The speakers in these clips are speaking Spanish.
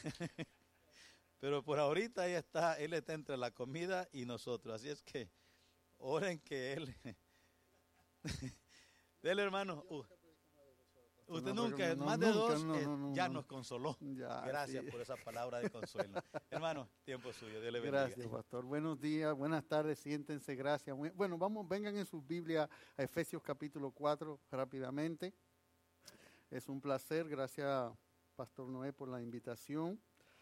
Pero por ahorita Él está entre la comida y nosotros. Así es que oren que Él... Dele, hermano. Usted No, nunca, no, más de nunca, dos, no, ya no. nos consoló. Ya, Gracias sí. por esa palabra de consuelo. Hermano, tiempo suyo. Dios le bendiga. Gracias, pastor. Buenos días, buenas tardes, siéntense, gracias. Bueno, vengan en sus Biblias a Efesios capítulo 4 rápidamente. Es un placer, gracias, Pastor Noé, por la invitación.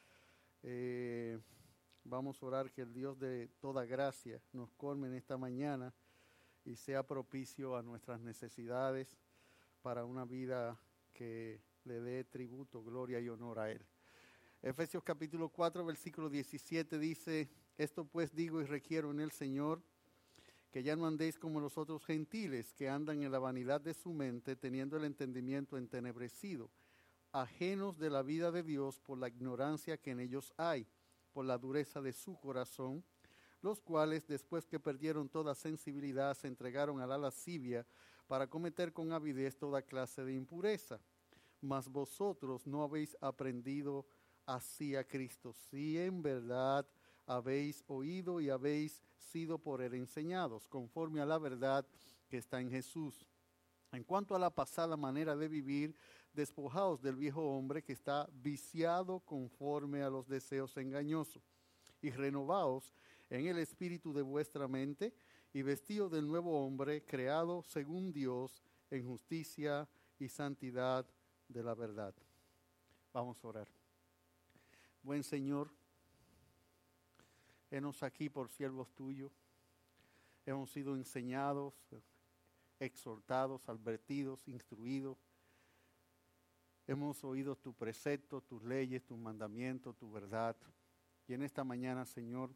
Vamos a orar que el Dios de toda gracia nos colme en esta mañana y sea propicio a nuestras necesidades para una vida que le dé tributo, gloria y honor a Él. Efesios capítulo 4, versículo 17 dice: esto pues digo y requiero en el Señor, que ya no andéis como los otros gentiles, que andan en la vanidad de su mente, teniendo el entendimiento entenebrecido, ajenos de la vida de Dios por la ignorancia que en ellos hay, por la dureza de su corazón, los cuales, después que perdieron toda sensibilidad, se entregaron a la lascivia para cometer con avidez toda clase de impureza. Mas vosotros no habéis aprendido así a Cristo, si en verdad habéis oído y habéis sido por Él enseñados, conforme a la verdad que está en Jesús. En cuanto a la pasada manera de vivir, despojaos del viejo hombre que está viciado conforme a los deseos engañosos, y renovaos en el espíritu de vuestra mente, y vestíos del nuevo hombre, creado según Dios, en justicia y santidad de la verdad. Vamos a orar. Buen Señor, henos aquí por siervos tuyos, hemos sido enseñados, exhortados, advertidos, instruidos. Hemos oído tu precepto, tus leyes, tus mandamientos, tu verdad. Y en esta mañana, Señor,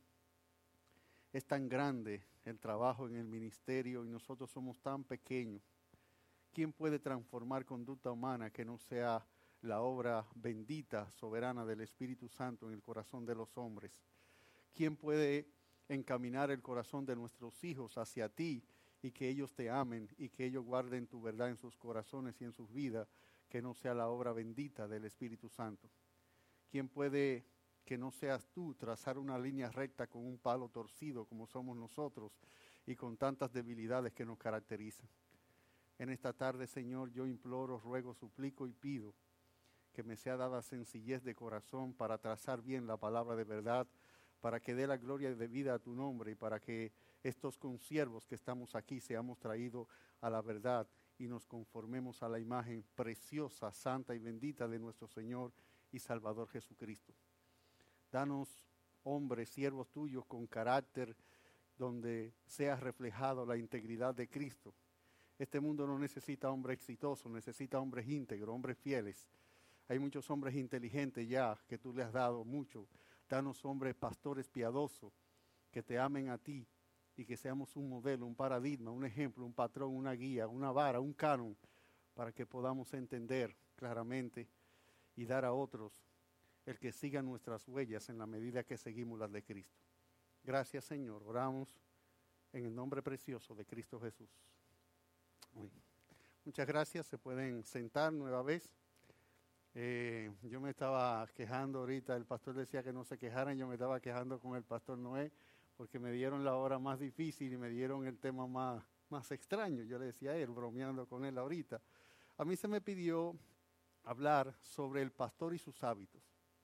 es tan grande el trabajo en el ministerio y nosotros somos tan pequeños. ¿Quién puede transformar conducta humana que no sea la obra bendita, soberana del Espíritu Santo en el corazón de los hombres? ¿Quién puede encaminar el corazón de nuestros hijos hacia ti y que ellos te amen y que ellos guarden tu verdad en sus corazones y en sus vidas, que no sea la obra bendita del Espíritu Santo? ¿Quién puede, que no seas tú, trazar una línea recta con un palo torcido como somos nosotros y con tantas debilidades que nos caracterizan? En esta tarde, Señor, yo imploro, ruego, suplico y pido que me sea dada sencillez de corazón para trazar bien la palabra de verdad, para que dé la gloria de vida a tu nombre y para que estos consiervos que estamos aquí seamos traídos a la verdad y nos conformemos a la imagen preciosa, santa y bendita de nuestro Señor y Salvador Jesucristo. Danos, hombres, siervos tuyos con carácter, donde sea reflejado la integridad de Cristo. Este mundo no necesita hombres exitosos, necesita hombres íntegros, hombres fieles. Hay muchos hombres inteligentes ya que tú le has dado mucho. Danos hombres pastores piadosos que te amen a ti y que seamos un modelo, un paradigma, un ejemplo, un patrón, una guía, una vara, un canon, para que podamos entender claramente y dar a otros el que siga nuestras huellas en la medida que seguimos las de Cristo. Gracias, Señor. Oramos en el nombre precioso de Cristo Jesús. Amén. Muchas gracias. Se pueden sentar nueva vez. Yo me estaba quejando ahorita, el pastor decía que no se quejaran, yo me estaba quejando con el pastor Noé porque me dieron la hora más difícil y me dieron el tema más extraño. Yo le decía a él, bromeando con él ahorita. A mí se me pidió hablar sobre el pastor y sus hábitos.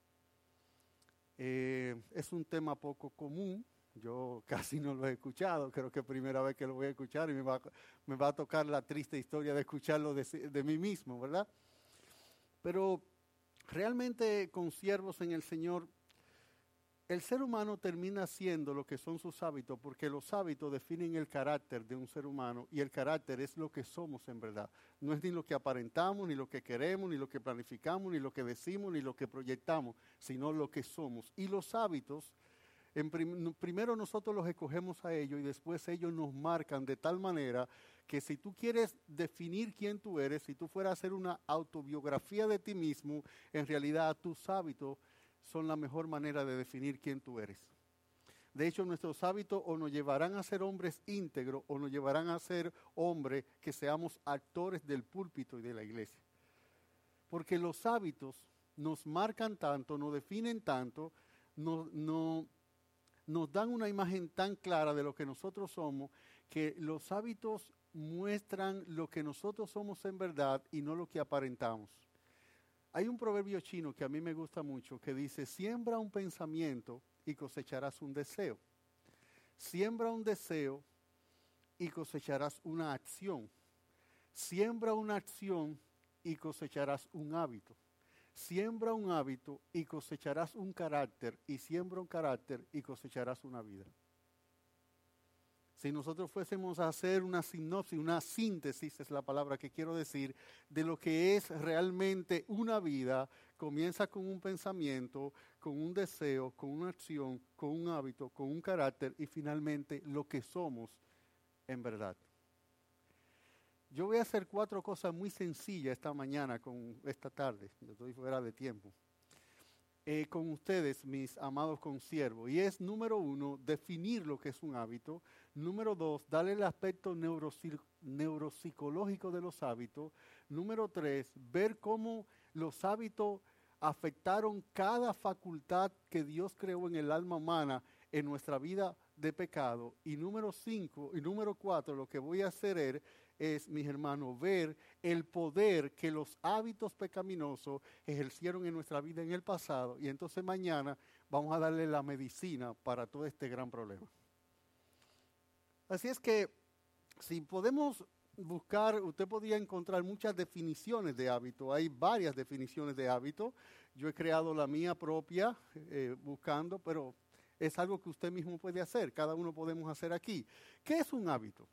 Es un tema poco común, yo casi no lo he escuchado, creo que es primera vez que lo voy a escuchar y me va a tocar la triste historia de escucharlo de mí mismo, ¿verdad? Pero realmente con siervos en el Señor, el ser humano termina siendo lo que son sus hábitos, porque los hábitos definen el carácter de un ser humano y el carácter es lo que somos en verdad. No es ni lo que aparentamos, ni lo que queremos, ni lo que planificamos, ni lo que decimos, ni lo que proyectamos, sino lo que somos. Y los hábitos, primero nosotros los escogemos a ellos y después ellos nos marcan de tal manera que si tú quieres definir quién tú eres, si tú fueras a hacer una autobiografía de ti mismo, en realidad tus hábitos son la mejor manera de definir quién tú eres. De hecho, nuestros hábitos o nos llevarán a ser hombres íntegros o nos llevarán a ser hombres que seamos actores del púlpito y de la iglesia. Porque los hábitos nos marcan tanto, nos definen tanto, nos dan una imagen tan clara de lo que nosotros somos, que los hábitos muestran lo que nosotros somos en verdad y no lo que aparentamos. Hay un proverbio chino que a mí me gusta mucho que dice, siembra un pensamiento y cosecharás un deseo. Siembra un deseo y cosecharás una acción. Siembra una acción y cosecharás un hábito. Siembra un hábito y cosecharás un carácter, y siembra un carácter y cosecharás una vida. Si nosotros fuésemos a hacer una sinopsis, una síntesis, es la palabra que quiero decir, de lo que es realmente una vida, comienza con un pensamiento, con un deseo, con una acción, con un hábito, con un carácter y finalmente lo que somos en verdad. Yo voy a hacer 4 cosas muy sencillas esta tarde, yo estoy fuera de tiempo, con ustedes, mis amados consiervos. Y es, número 1, definir lo que es un hábito. Número 2, darle el aspecto neuropsicológico de los hábitos. Número 3, ver cómo los hábitos afectaron cada facultad que Dios creó en el alma humana en nuestra vida de pecado. Y número 4, lo que voy a hacer es, mis hermanos, ver el poder que los hábitos pecaminosos ejercieron en nuestra vida en el pasado. Y entonces mañana vamos a darle la medicina para todo este gran problema. Así es que, si podemos buscar, usted podría encontrar muchas definiciones de hábito. Hay varias definiciones de hábito. Yo he creado la mía propia buscando, pero es algo que usted mismo puede hacer. Cada uno podemos hacer aquí. ¿Qué es un hábito?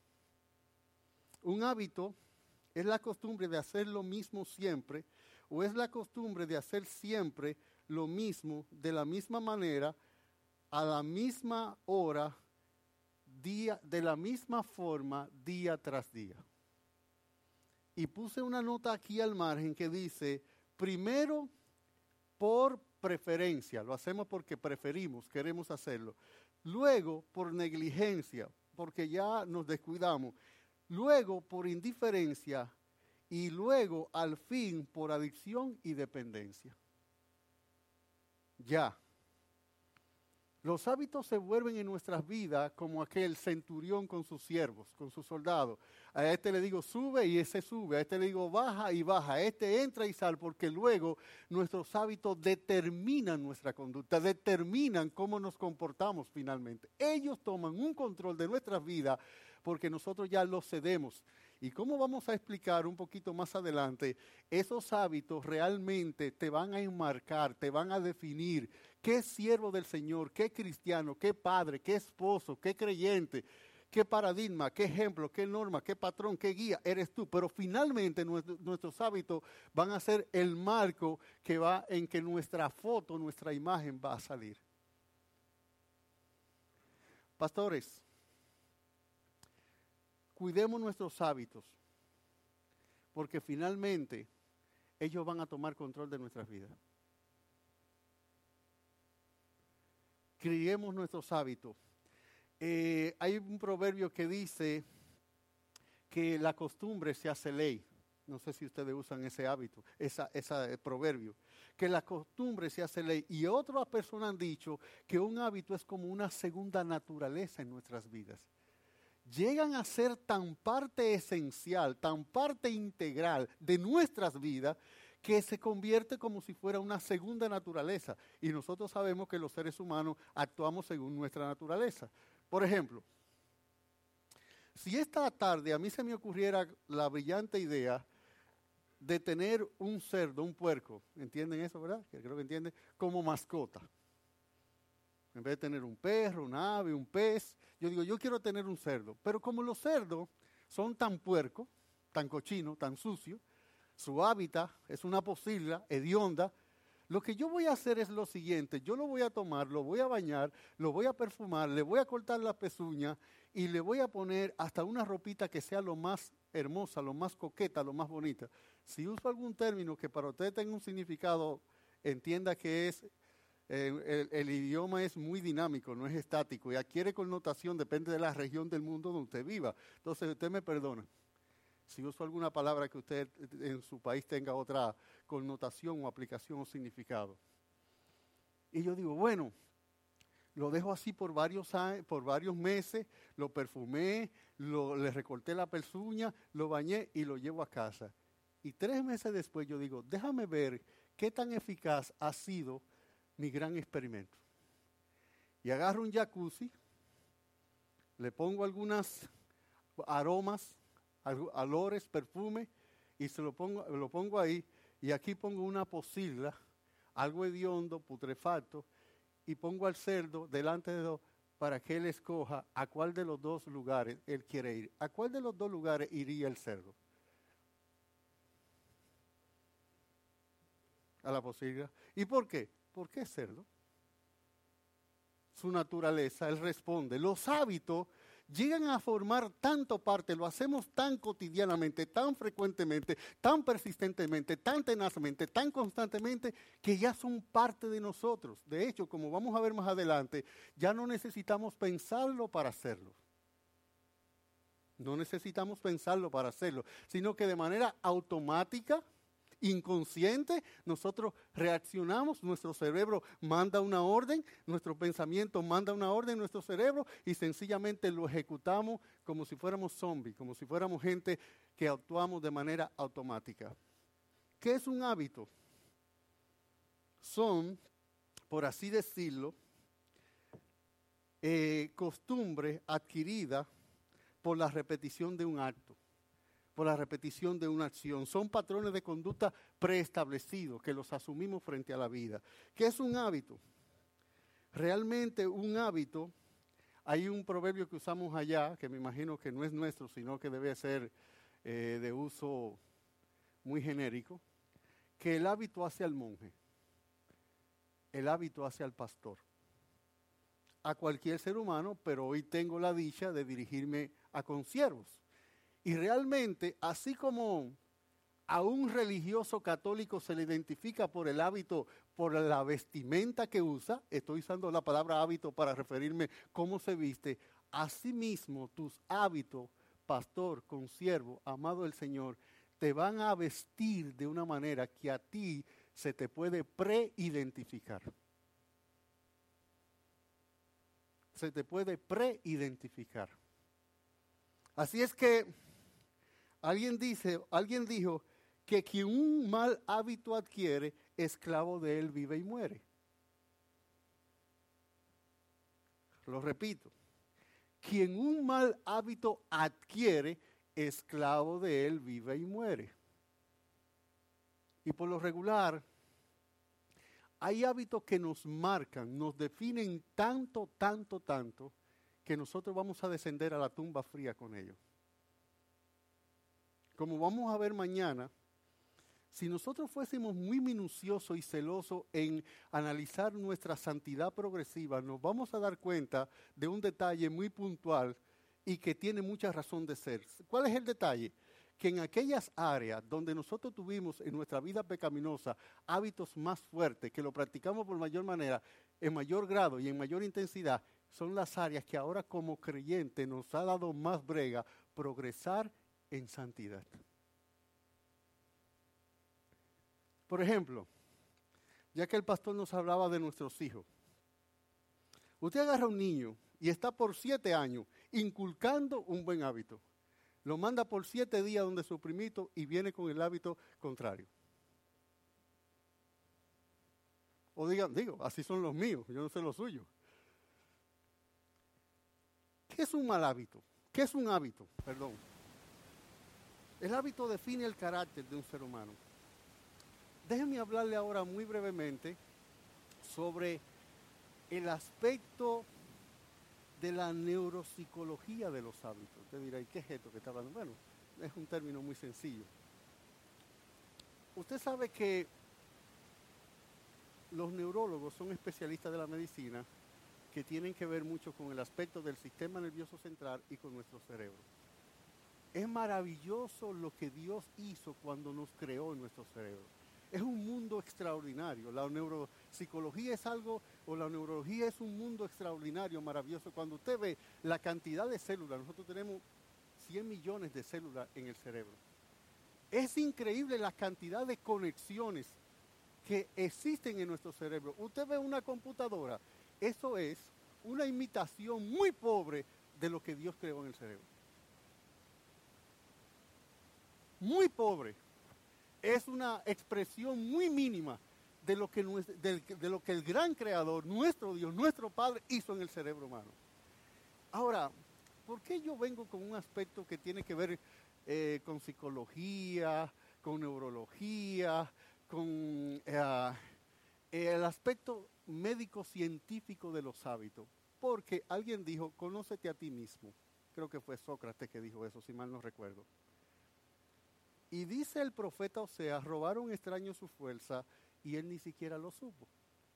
Un hábito es la costumbre de hacer lo mismo siempre, o es la costumbre de hacer siempre lo mismo, de la misma manera, a la misma hora, día, de la misma forma, día tras día. Y puse una nota aquí al margen que dice, primero por preferencia, lo hacemos porque preferimos, queremos hacerlo. Luego por negligencia, porque ya nos descuidamos. Luego por indiferencia y luego al fin por adicción y dependencia. Ya. Los hábitos se vuelven en nuestras vidas como aquel centurión con sus siervos, con sus soldados. A este le digo sube y ese sube, a este le digo baja y baja, a este entra y sale, porque luego nuestros hábitos determinan nuestra conducta, determinan cómo nos comportamos finalmente. Ellos toman un control de nuestras vidas porque nosotros ya los cedemos. Y como vamos a explicar un poquito más adelante, esos hábitos realmente te van a enmarcar, te van a definir qué siervo del Señor, qué cristiano, qué padre, qué esposo, qué creyente, qué paradigma, qué ejemplo, qué norma, qué patrón, qué guía eres tú. Pero finalmente nuestros hábitos van a ser el marco que va en que nuestra foto, nuestra imagen va a salir. Pastores, cuidemos nuestros hábitos, porque finalmente ellos van a tomar control de nuestras vidas. Criemos nuestros hábitos. Hay un proverbio que dice que la costumbre se hace ley. No sé si ustedes usan ese hábito, ese proverbio. Que la costumbre se hace ley. Y otras personas han dicho que un hábito es como una segunda naturaleza en nuestras vidas. Llegan a ser tan parte esencial, tan parte integral de nuestras vidas, que se convierte como si fuera una segunda naturaleza. Y nosotros sabemos que los seres humanos actuamos según nuestra naturaleza. Por ejemplo, si esta tarde a mí se me ocurriera la brillante idea de tener un cerdo, un puerco, ¿entienden eso, verdad? Creo que entienden, como mascota. En vez de tener un perro, un ave, un pez, yo digo, yo quiero tener un cerdo. Pero como los cerdos son tan puercos, tan cochinos, tan sucios, su hábitat es una pocilga hedionda, lo que yo voy a hacer es lo siguiente, yo lo voy a tomar, lo voy a bañar, lo voy a perfumar, le voy a cortar las pezuñas y le voy a poner hasta una ropita que sea lo más hermosa, lo más coqueta, lo más bonita. Si uso algún término que para usted tenga un significado, entienda que es... El idioma es muy dinámico, no es estático y adquiere connotación, depende de la región del mundo donde usted viva. Entonces usted me perdona. Si uso alguna palabra que usted en su país tenga otra connotación o aplicación o significado. Y yo digo, bueno, lo dejo así por varios meses, lo perfumé, le recorté la pezuña, lo bañé y lo llevo a casa. Y 3 meses después yo digo, déjame ver qué tan eficaz ha sido mi gran experimento. Y agarro un jacuzzi, le pongo algunos aromas, olores, perfume, y lo pongo ahí, y aquí pongo una pocilga, algo hediondo, putrefacto, y pongo al cerdo delante de dos para que él escoja a cuál de los 2 lugares él quiere ir. ¿A cuál de los 2 lugares iría el cerdo? A la pocilga. ¿Y por qué? ¿Por qué cerdo? Su naturaleza, él responde. Los hábitos llegan a formar tanto parte, lo hacemos tan cotidianamente, tan frecuentemente, tan persistentemente, tan tenazmente, tan constantemente, que ya son parte de nosotros. De hecho, como vamos a ver más adelante, ya no necesitamos pensarlo para hacerlo. No necesitamos pensarlo para hacerlo, sino que de manera automática, inconsciente, nosotros reaccionamos, nuestro cerebro manda una orden, nuestro pensamiento manda una orden en nuestro cerebro y sencillamente lo ejecutamos como si fuéramos zombies, como si fuéramos gente que actuamos de manera automática. ¿Qué es un hábito? Son, por así decirlo, costumbres adquiridas por la repetición de un acto, por la repetición de una acción. Son patrones de conducta preestablecidos que los asumimos frente a la vida. ¿Qué es un hábito? Realmente un hábito, hay un proverbio que usamos allá, que me imagino que no es nuestro, sino que debe ser de uso muy genérico, que el hábito hace al monje, el hábito hace al pastor, a cualquier ser humano, pero hoy tengo la dicha de dirigirme a consiervos. Y realmente, así como a un religioso católico se le identifica por el hábito, por la vestimenta que usa, estoy usando la palabra hábito para referirme cómo se viste, asimismo tus hábitos, pastor, consiervo, amado del Señor, te van a vestir de una manera que a ti se te puede preidentificar. Se te puede preidentificar. Así es que alguien dijo que quien un mal hábito adquiere, esclavo de él vive y muere. Lo repito. Quien un mal hábito adquiere, esclavo de él vive y muere. Y por lo regular, hay hábitos que nos marcan, nos definen tanto, que nosotros vamos a descender a la tumba fría con ellos. Como vamos a ver mañana, si nosotros fuésemos muy minuciosos y celosos en analizar nuestra santidad progresiva, nos vamos a dar cuenta de un detalle muy puntual y que tiene mucha razón de ser. ¿Cuál es el detalle? Que en aquellas áreas donde nosotros tuvimos en nuestra vida pecaminosa hábitos más fuertes, que lo practicamos por mayor manera, en mayor grado y en mayor intensidad, son las áreas que ahora como creyente nos ha dado más brega progresar en santidad. Por ejemplo, ya que el pastor nos hablaba de nuestros hijos, usted agarra a un niño y está por 7 años inculcando un buen hábito. Lo manda por 7 días donde su primito y viene con el hábito contrario. O digo, así son los míos, yo no sé los suyos. ¿Qué es un mal hábito? ¿Qué es un hábito? Perdón. El hábito define el carácter de un ser humano. Déjenme hablarle ahora muy brevemente sobre el aspecto de la neuropsicología de los hábitos. Usted dirá, ¿y qué es esto que está hablando? Bueno, es un término muy sencillo. Usted sabe que los neurólogos son especialistas de la medicina que tienen que ver mucho con el aspecto del sistema nervioso central y con nuestro cerebro. Es maravilloso lo que Dios hizo cuando nos creó en nuestro cerebro. Es un mundo extraordinario. La neuropsicología es algo, o la neurología es un mundo extraordinario, maravilloso. Cuando usted ve la cantidad de células, nosotros tenemos 100 millones de células en el cerebro. Es increíble la cantidad de conexiones que existen en nuestro cerebro. Usted ve una computadora, eso es una imitación muy pobre de lo que Dios creó en el cerebro. Muy pobre. Es una expresión muy mínima de lo que el gran creador, nuestro Dios, nuestro Padre, hizo en el cerebro humano. Ahora, ¿por qué yo vengo con un aspecto que tiene que ver con psicología, con neurología, con el aspecto médico-científico de los hábitos? Porque alguien dijo, conócete a ti mismo. Creo que fue Sócrates que dijo eso, si mal no recuerdo. Y dice el profeta Oseas, robaron extraños su fuerza y él ni siquiera lo supo.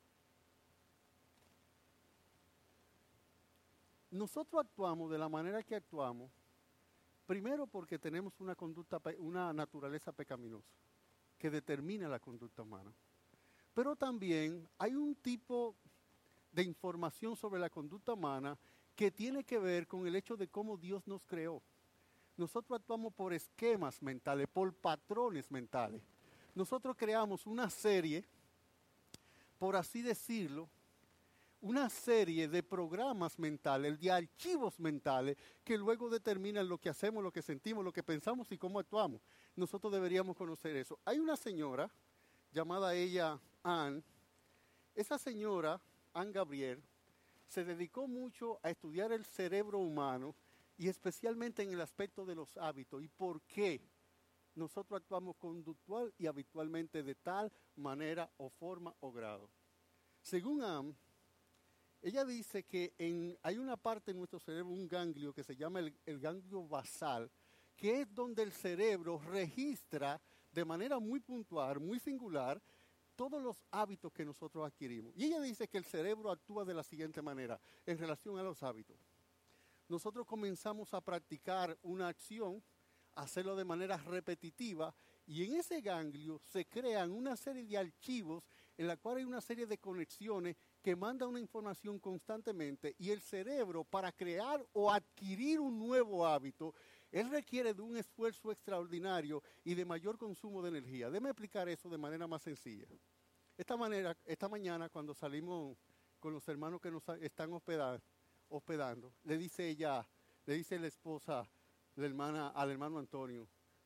Nosotros actuamos de la manera que actuamos, primero porque tenemos una naturaleza pecaminosa que determina la conducta humana. Pero también hay un tipo de información sobre la conducta humana que tiene que ver con el hecho de cómo Dios nos creó. Nosotros actuamos por esquemas mentales, por patrones mentales. Nosotros creamos una serie, por así decirlo, una serie de programas mentales, de archivos mentales, que luego determinan lo que hacemos, lo que sentimos, lo que pensamos y cómo actuamos. Nosotros deberíamos conocer eso. Hay una señora, llamada ella Anne. Esa señora, Anne Gabriel, se dedicó mucho a estudiar el cerebro humano y especialmente en el aspecto de los hábitos y por qué nosotros actuamos conductual y habitualmente de tal manera o forma o grado. Según Anne, ella dice que hay una parte en nuestro cerebro, un ganglio que se llama el ganglio basal, que es donde el cerebro registra de manera muy puntual, muy singular, todos los hábitos que nosotros adquirimos. Y ella dice que el cerebro actúa de la siguiente manera en relación a los hábitos. Nosotros comenzamos a practicar una acción, a hacerlo de manera repetitiva, y en ese ganglio se crean una serie de archivos en la cual hay una serie de conexiones que mandan una información constantemente, y el cerebro, para crear o adquirir un nuevo hábito, él requiere de un esfuerzo extraordinario y de mayor consumo de energía. Déjame explicar eso de manera más sencilla. Esta mañana, cuando salimos con los hermanos que nos están hospedando, le dice la esposa, al hermano Antonio,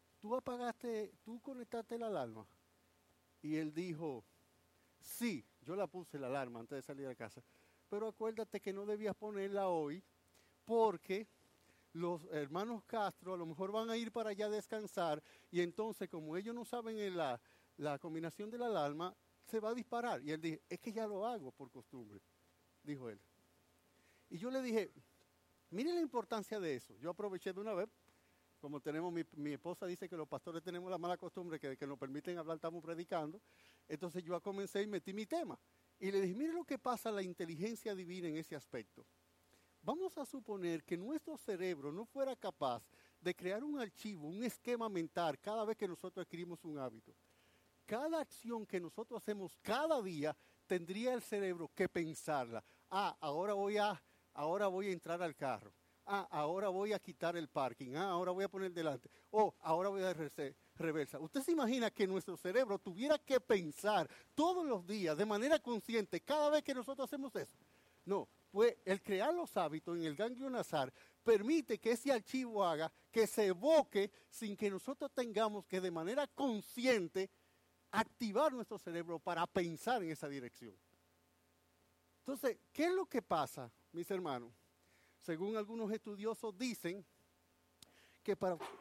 ¿tú conectaste la alarma? Y él dijo, sí, yo la puse la alarma antes de salir de casa, pero acuérdate que no debías ponerla hoy porque los hermanos Castro a lo mejor van a ir para allá a descansar y entonces como ellos no saben la combinación de la alarma, se va a disparar. Y él dijo, es que ya lo hago por costumbre, dijo él. Y yo le dije, miren la importancia de eso. Yo aproveché de una vez, como tenemos, mi esposa dice que los pastores tenemos la mala costumbre que nos permiten hablar, estamos predicando. Entonces yo comencé y metí mi tema. Y le dije, miren lo que pasa la inteligencia divina en ese aspecto. Vamos a suponer que nuestro cerebro no fuera capaz de crear un archivo, un esquema mental cada vez que nosotros adquirimos un hábito. Cada acción que nosotros hacemos cada día tendría el cerebro que pensarla. Ahora voy a entrar al carro. Ahora voy a quitar el parking. Ahora voy a poner delante. Ahora voy a reversa. ¿Usted se imagina que nuestro cerebro tuviera que pensar todos los días de manera consciente cada vez que nosotros hacemos eso? No, pues el crear los hábitos en el ganglio nasal permite que ese archivo haga que se evoque sin que nosotros tengamos que de manera consciente activar nuestro cerebro para pensar en esa dirección. Entonces, ¿qué es lo que pasa, mis hermanos? Según algunos estudiosos dicen que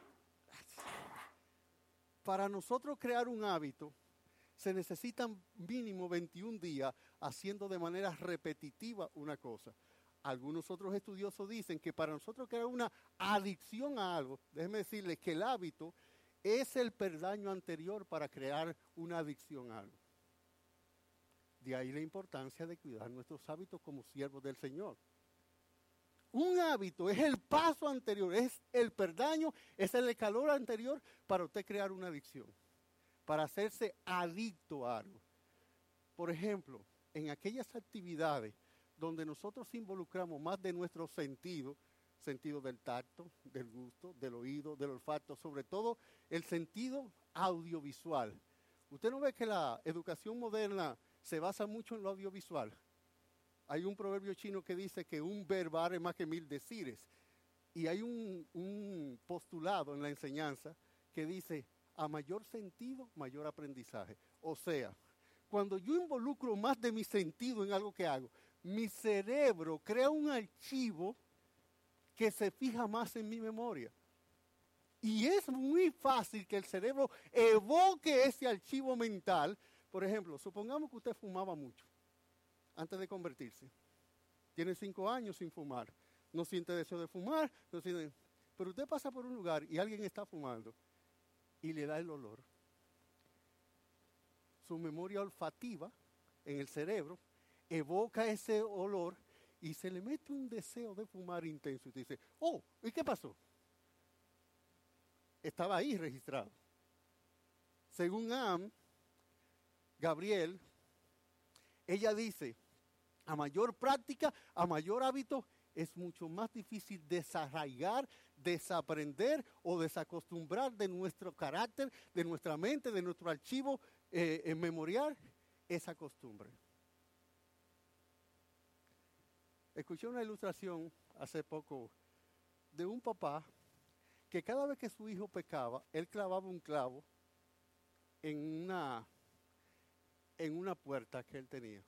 para nosotros crear un hábito se necesitan mínimo 21 días haciendo de manera repetitiva una cosa. Algunos otros estudiosos dicen que para nosotros crear una adicción a algo, déjenme decirles que el hábito es el peldaño anterior para crear una adicción a algo. De ahí la importancia de cuidar nuestros hábitos como siervos del Señor. Un hábito es el paso anterior, es el peldaño, es el calor anterior para usted crear una adicción, para hacerse adicto a algo. Por ejemplo, en aquellas actividades donde nosotros involucramos más de nuestros sentidos, sentido del tacto, del gusto, del oído, del olfato, sobre todo el sentido audiovisual. ¿Usted no ve que la educación moderna se basa mucho en lo audiovisual? Hay un proverbio chino que dice que un ver vale más que 1000 decires. Y hay un postulado en la enseñanza que dice, a mayor sentido, mayor aprendizaje. O sea, cuando yo involucro más de mi sentido en algo que hago, mi cerebro crea un archivo que se fija más en mi memoria. Y es muy fácil que el cerebro evoque ese archivo mental. Por ejemplo, supongamos que usted fumaba mucho antes de convertirse. Tiene 5 años sin fumar. No siente deseo de fumar. Pero usted pasa por un lugar y alguien está fumando y le da el olor. Su memoria olfativa en el cerebro evoca ese olor y se le mete un deseo de fumar intenso. Y dice, oh, ¿y qué pasó? Estaba ahí registrado. Según Gabriel, ella dice, a mayor práctica, a mayor hábito, es mucho más difícil desarraigar, desaprender o desacostumbrar de nuestro carácter, de nuestra mente, de nuestro archivo memorial, esa costumbre. Escuché una ilustración hace poco de un papá que cada vez que su hijo pecaba, él clavaba un clavo en una puerta que él tenía.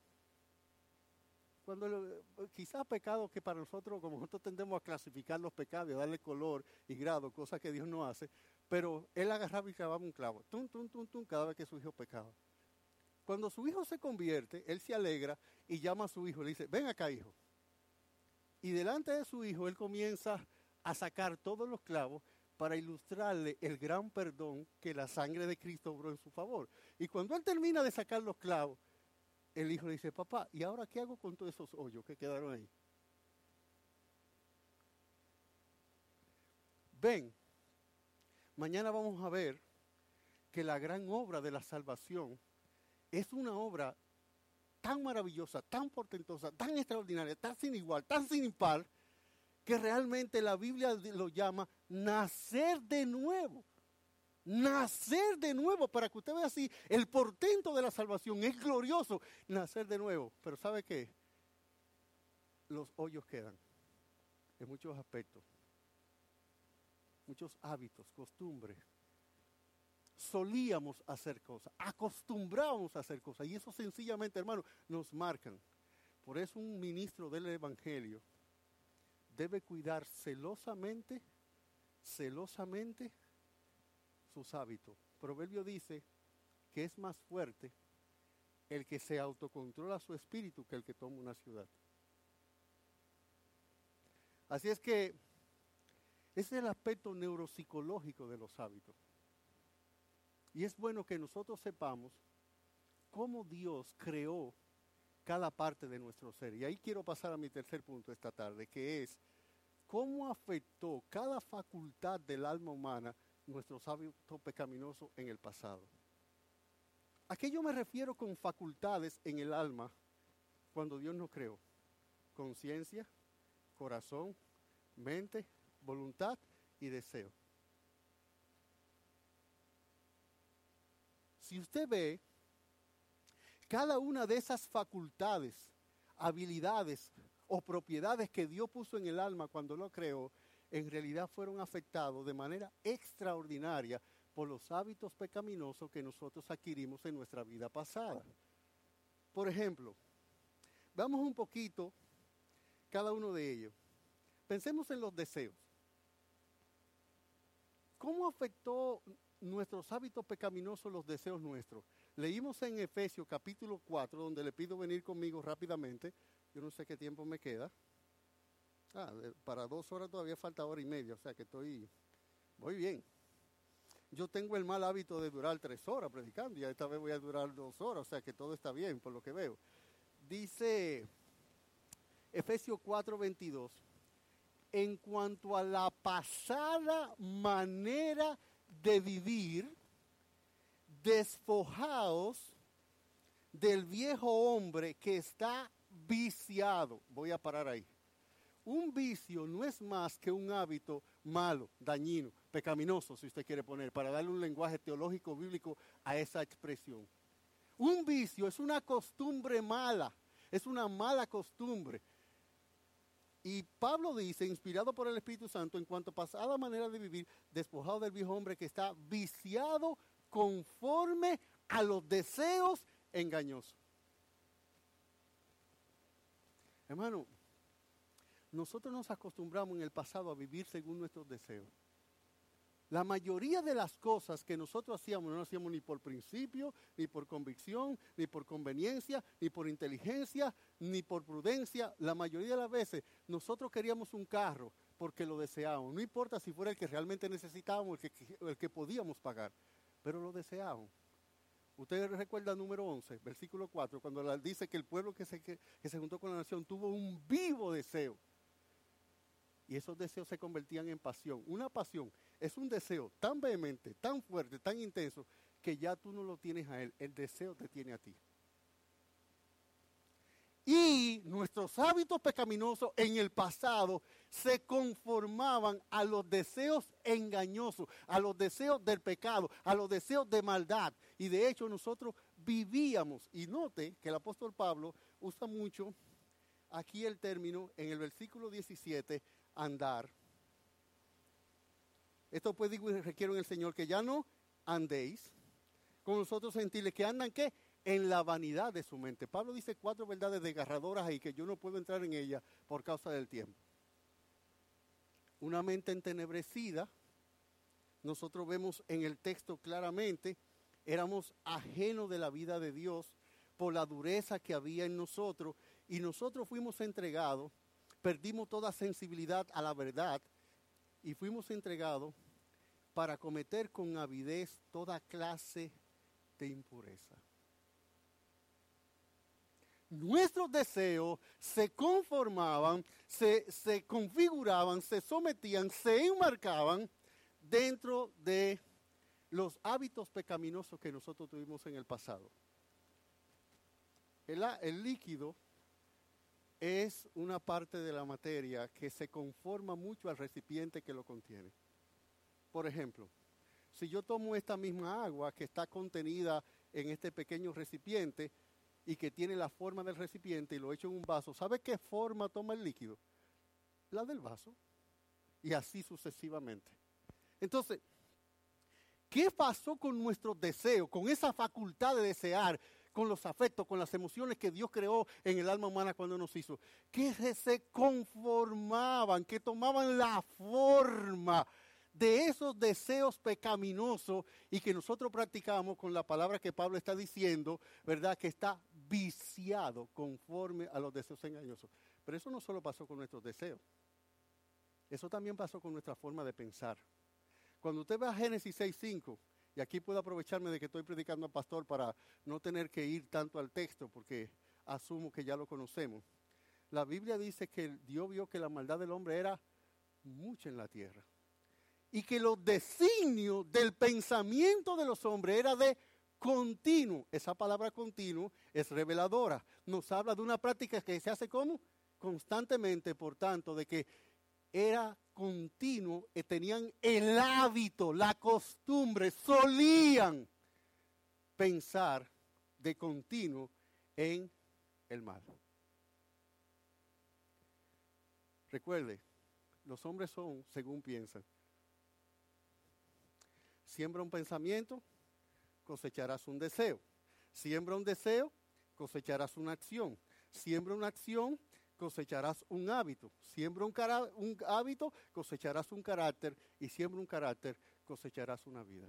Quizás pecados que para nosotros, como nosotros tendemos a clasificar los pecados, a darle color y grado, cosas que Dios no hace, pero él agarraba y clavaba un clavo, tum, tum, tum, tum, cada vez que su hijo pecaba. Cuando su hijo se convierte, él se alegra y llama a su hijo y le dice, ven acá, hijo. Y delante de su hijo, él comienza a sacar todos los clavos para ilustrarle el gran perdón que la sangre de Cristo obró en su favor. Y cuando él termina de sacar los clavos, el hijo le dice, papá, ¿y ahora qué hago con todos esos hoyos que quedaron ahí? Ven, mañana vamos a ver que la gran obra de la salvación es una obra tan maravillosa, tan portentosa, tan extraordinaria, tan sin igual, tan sin par, que realmente la Biblia lo llama nacer de nuevo. Nacer de nuevo, para que usted vea así, el portento de la salvación es glorioso, nacer de nuevo. Pero ¿sabe qué? Los hoyos quedan en muchos aspectos, muchos hábitos, costumbres. Solíamos hacer cosas, acostumbrábamos a hacer cosas, y eso sencillamente, hermano, nos marcan. Por eso un ministro del Evangelio debe cuidar celosamente sus hábitos. Proverbio dice que es más fuerte el que se autocontrola su espíritu que el que toma una ciudad. Así es que ese es el aspecto neuropsicológico de los hábitos. Y es bueno que nosotros sepamos cómo Dios creó cada parte de nuestro ser. Y ahí quiero pasar a mi tercer punto esta tarde, que es cómo afectó cada facultad del alma humana nuestros hábitos pecaminosos en el pasado. ¿A qué yo me refiero con facultades en el alma cuando Dios nos creó? Conciencia, corazón, mente, voluntad y deseo. Si usted ve, cada una de esas facultades, habilidades o propiedades que Dios puso en el alma cuando lo creó, en realidad fueron afectados de manera extraordinaria por los hábitos pecaminosos que nosotros adquirimos en nuestra vida pasada. Por ejemplo, vamos un poquito cada uno de ellos. Pensemos en los deseos. ¿Cómo afectó nuestros hábitos pecaminosos los deseos nuestros? Leímos en Efesios capítulo 4, donde le pido venir conmigo rápidamente. Yo no sé qué tiempo me queda. Para 2 horas todavía falta 1:30, o sea que voy bien. Yo tengo el mal hábito de durar 3 horas predicando, y esta vez voy a durar 2 horas, o sea que todo está bien por lo que veo. Dice Efesios 4:22, en cuanto a la pasada manera de vivir, despojaos del viejo hombre que está viciado. Voy a parar ahí. un vicio no es más que un hábito malo, dañino, pecaminoso, si usted quiere poner, para darle un lenguaje teológico bíblico a esa expresión. Un vicio es una costumbre mala, es una mala costumbre. Y Pablo dice, inspirado por el Espíritu Santo, en cuanto a pasada manera de vivir, despojado del viejo hombre que está viciado conforme a los deseos engañosos. Hermano, nosotros nos acostumbramos en el pasado a vivir según nuestros deseos. La mayoría de las cosas que nosotros hacíamos, no lo hacíamos ni por principio, ni por convicción, ni por conveniencia, ni por inteligencia, ni por prudencia. La mayoría de las veces nosotros queríamos un carro porque lo deseábamos. No importa si fuera el que realmente necesitábamos, el que podíamos pagar, pero lo deseábamos. Ustedes recuerdan número 11, versículo 4, cuando dice que el pueblo que se juntó con la nación tuvo un vivo deseo. Y esos deseos se convertían en pasión. Una pasión es un deseo tan vehemente, tan fuerte, tan intenso, que ya tú no lo tienes a él, el deseo te tiene a ti. Y nuestros hábitos pecaminosos en el pasado se conformaban a los deseos engañosos, a los deseos del pecado, a los deseos de maldad. Y de hecho nosotros vivíamos, y note que el apóstol Pablo usa mucho aquí el término en el versículo 17, andar. Esto pues digo y requiero en el Señor que ya no andéis con los otros gentiles que andan ¿qué? En la vanidad de su mente. Pablo dice 4 verdades desgarradoras ahí que yo no puedo entrar en ellas por causa del tiempo. Una mente entenebrecida, nosotros vemos en el texto claramente, éramos ajenos de la vida de Dios por la dureza que había en nosotros y nosotros fuimos entregados, perdimos toda sensibilidad a la verdad y fuimos entregados para cometer con avidez toda clase de impureza. Nuestros deseos se conformaban, se configuraban, se sometían, se enmarcaban dentro de los hábitos pecaminosos que nosotros tuvimos en el pasado. El líquido es una parte de la materia que se conforma mucho al recipiente que lo contiene. Por ejemplo, si yo tomo esta misma agua que está contenida en este pequeño recipiente y que tiene la forma del recipiente y lo echo en un vaso, ¿sabe qué forma toma el líquido? La del vaso. Y así sucesivamente. Entonces, ¿qué pasó con nuestros deseos, con esa facultad de desear, con los afectos, con las emociones que Dios creó en el alma humana cuando nos hizo? Que se conformaban, que tomaban la forma de esos deseos pecaminosos y que nosotros practicamos con la palabra que Pablo está diciendo, ¿verdad? Que está viciado conforme a los deseos engañosos. Pero eso no solo pasó con nuestros deseos, eso también pasó con nuestra forma de pensar. Cuando usted ve a Génesis 6:5, y aquí puedo aprovecharme de que estoy predicando al pastor para no tener que ir tanto al texto, porque asumo que ya lo conocemos. La Biblia dice que Dios vio que la maldad del hombre era mucha en la tierra. Y que los designios del pensamiento de los hombres era de continuo. Esa palabra continuo es reveladora. Nos habla de una práctica que se hace como constantemente, por tanto, de que era continuo, tenían el hábito, la costumbre, solían pensar de continuo en el mal. Recuerde, los hombres son según piensan. Siembra un pensamiento, cosecharás un deseo. Siembra un deseo, cosecharás una acción. Siembra una acción, cosecharás un hábito. Siembra un hábito, cosecharás un carácter. Y siembra un carácter, cosecharás una vida.